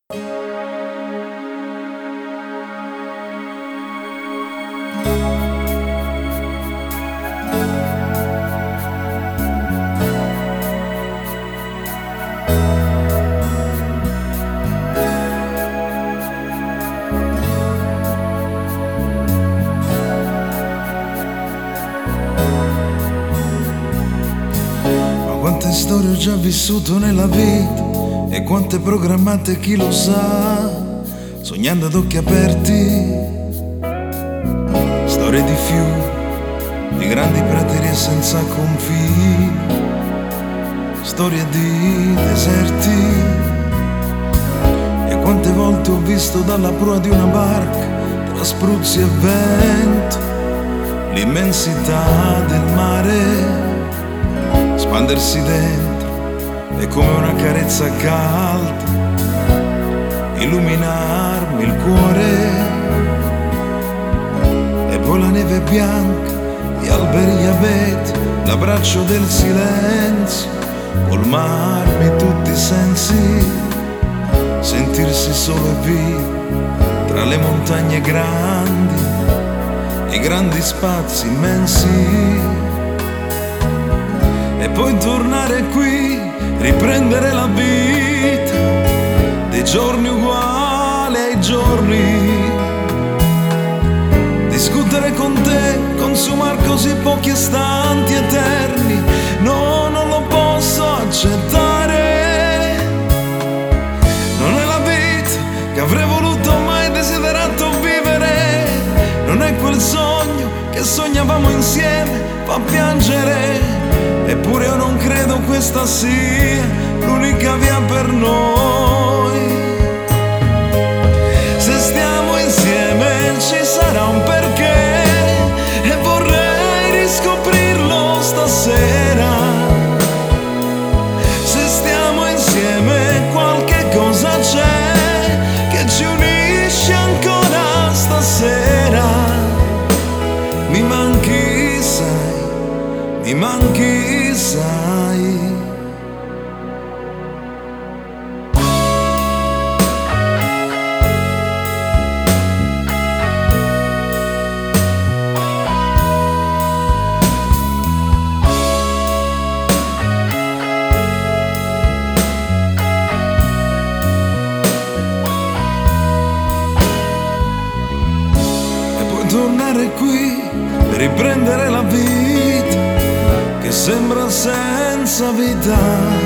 Quante storie ho già vissuto nella vita e quante programmate chi lo sa, sognando ad occhi aperti. Storie di fiumi, di grandi praterie senza confini, storie di deserti. E quante volte ho visto dalla prua di una barca, tra spruzzi e vento, l'immensità del mare spandersi dentro e come una carezza calda illuminarmi il cuore. E poi la neve bianca, gli alberi, gli abeti, l'abbraccio del silenzio, colmarmi tutti i sensi, sentirsi solo e vivo tra le montagne grandi e i grandi spazi immensi. E poi tornare qui, riprendere la vita dei giorni uguali ai giorni, discutere con te, consumare così pochi istanti eterni. No, non lo posso accettare. Non è la vita che avrei voluto mai desiderato vivere. Non è quel sogno che sognavamo insieme, fa piangere. Eppure io non credo questa sia l'unica via per noi. Se stiamo insieme ci sarà un perché e vorrei riscoprirlo stasera. Se stiamo insieme qualche cosa c'è che ci unisce ancora stasera. Mi manchi, sai, mi manchi, sai. E puoi tornare qui per riprendere la vita che sembra senza vita,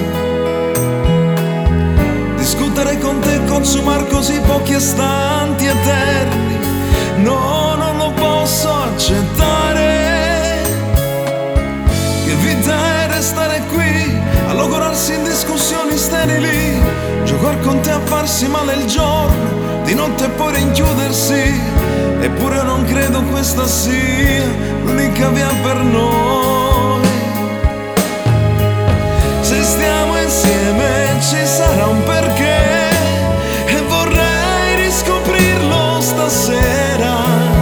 discutere con te, consumare così pochi istanti eterni. No, non lo posso accettare. Che vita è restare qui a logorarsi in discussioni sterili, giocare con te a farsi male il giorno, di notte e poi rinchiudersi. Eppure io non credo questa sia l'unica via per noi. Se stiamo insieme ci sarà un perché e vorrei riscoprirlo stasera.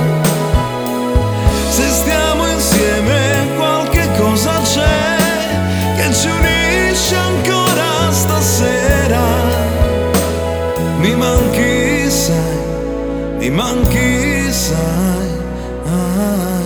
Se stiamo insieme qualche cosa c'è che ci unisce ancora stasera. Mi manchi, sai, mi manchi, sai.